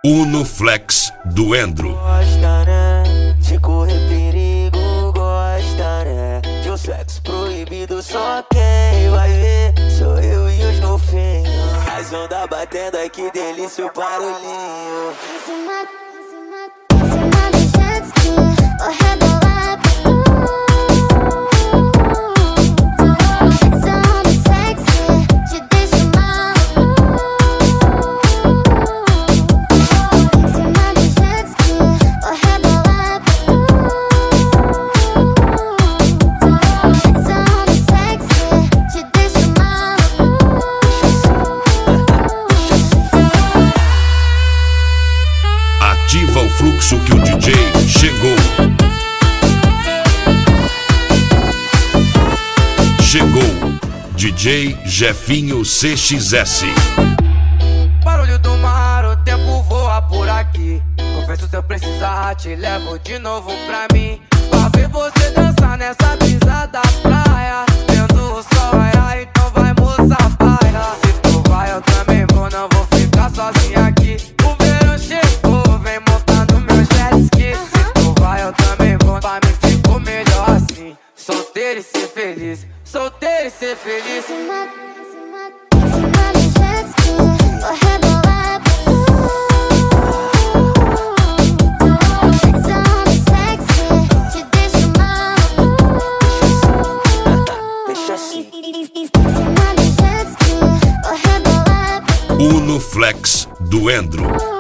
Uno Flex do Endro. Gosta, né? De correr perigo, gosta, né? De um sexo proibido, só quem vai ver sou eu e os golfinhos. As ondas batendo, ai que delícia o barulhinho. Ativa o fluxo que o DJ chegou. Chegou, DJ Jefinho CXS. Barulho do mar, o tempo voa por aqui. Confesso, se eu precisar, te levo de novo pra mim. Pra ver você dançar nessa brisa da praia, vendo o sol raiar, então vai, moça, paia. Se tu vai, eu também vou, não vou ficar sozinha aqui. O verão chegou, vem montando meu jet ski. Se tu vai, eu também vou, pra mim ficou melhor assim. Solteiro e ser feliz, solteiro e ser feliz. Uno Flex do Endro.